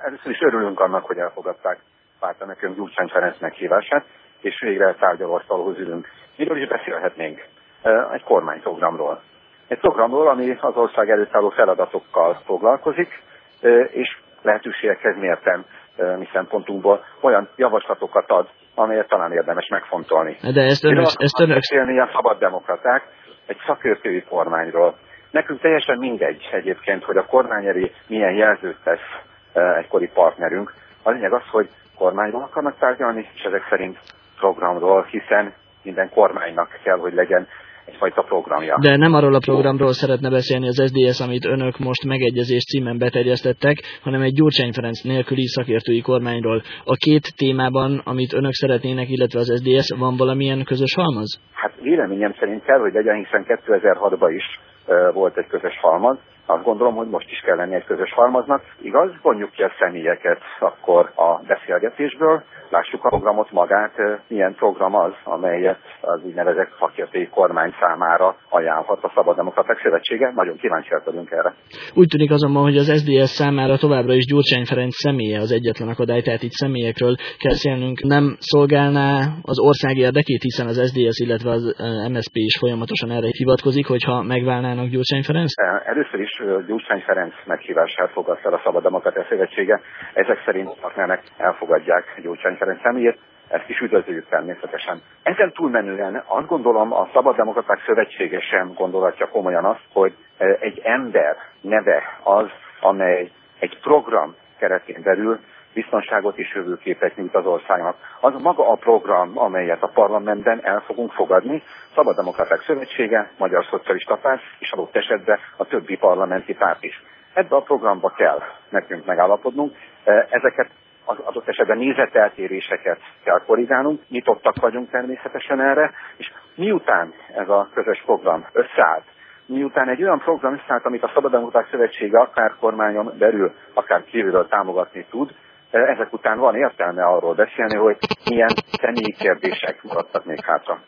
Először is örülünk annak, hogy elfogadták párta nekünk Gyurcsány Ferenc meghívását, és végre tárgyalóasztalhoz ülünk. Miről is beszélhetnénk? Egy kormányprogramról. Egy programról, ami az ország előtt álló feladatokkal foglalkozik, és lehetőségekhez mérten mi szempontunkból olyan javaslatokat ad, amelyet talán érdemes megfontolni. De ezt önök... beszélni a szabaddemokraták egy szakértői kormányról. Nekünk teljesen mindegy egyébként, hogy a kormány elé milyen jelzőt tesz egykori partnerünk. A lényeg az, hogy kormányról akarnak tárgyalni, és ezek szerint programról, hiszen minden kormánynak kell, hogy legyen egyfajta programja. De nem arról a programról szeretne beszélni az SZDSZ, amit önök most megegyezés címen beterjesztettek, hanem egy Gyurcsány Ferenc nélküli szakértői kormányról. A két témában, amit önök szeretnének, illetve az SZDSZ, van valamilyen közös halmaz? Hát véleményem szerint kell, hogy legyen, hiszen 2006-ban is volt egy közös halmaz. Azt gondolom, hogy most is kell lenni egy közös halmaznak. Igaz, vonjuk ki a személyeket akkor a beszélgetésből, lássuk a programot magát, milyen program az, amelyet az úgynevezett szakértői kormány számára ajánlhat a Szabaddemokraták Szövetsége. Nagyon kíváncsiak vagyunk erre. Úgy tűnik azonban, hogy az SZDSZ számára továbbra is Gyurcsány Ferenc személye az egyetlen akadály, tehát itt személyekről kell beszélnünk. Nem szolgálná az ország érdekét, hiszen az SZDSZ, illetve az MSZP is folyamatosan erre hivatkozik, hogyha megválnának Gyurcsány Ferenc? Először is Gyurcsány Ferenc meghívását fogadta a Szabaddemokraták Szövetsége. Ezek szerint a partnerek elfogadják Gyurcsány Ferenc személyét, ezt is üdvözöljük természetesen. Ezen túlmenően azt gondolom, a Szabaddemokraták Szövetsége sem gondolhatja komolyan azt, hogy egy ember neve az, amely egy program keretén belül biztonságot és jövőképet nyújt az országnak. Az maga a program, amelyet a parlamentben el fogunk fogadni, Szabaddemokraták Szövetsége, Magyar Szocialista Párt és adott esetben a többi parlamenti párt is. Ebbe a programba kell nekünk megállapodnunk, ezeket az adott esetben nézeteltéréseket kell korrigálnunk, nyitottak vagyunk természetesen erre, és miután ez a közös program összeállt, miután egy olyan program összeállt, amit a Szabaddemokraták Szövetsége akár kormányon belül, akár kívülről támogatni tud, ezek után van értelme arról beszélni, hogy milyen személyi kérdések maradtak még hátra.